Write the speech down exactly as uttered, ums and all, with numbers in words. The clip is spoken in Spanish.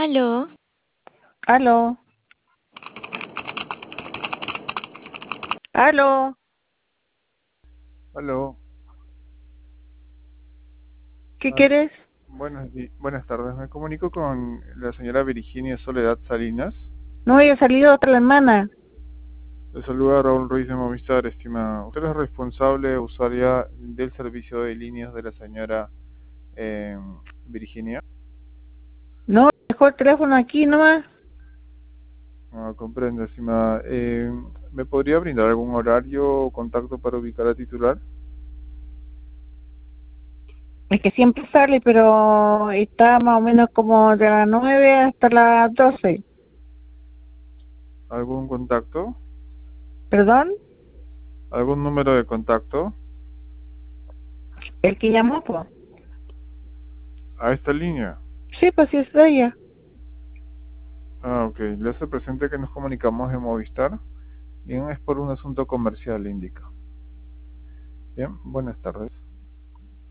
Aló, Aló, aló, Aló, ¿qué ah, quieres? buenas, di- buenas tardes. Me comunico con la señora Virginia Soledad Salinas. No había salido otra hermana. Le saluda Raúl Ruiz de Movistar, estimada. Usted es responsable usuaria del servicio de líneas de la señora eh, Virginia. No, dejó el teléfono aquí nomás. Ah, comprendo, estimada. Eh, ¿me podría brindar algún horario o contacto para ubicar a titular? Es que siempre sale, pero está más o menos como de las nueve hasta las doce. ¿Algún contacto? ¿Perdón? ¿Algún número de contacto? ¿El que llamó, pues? ¿A esta línea? Sí, pues sí es de ella. Ah, ok. Le hace presente que nos comunicamos de Movistar. Bien, es por un asunto comercial, indica. Bien, buenas tardes.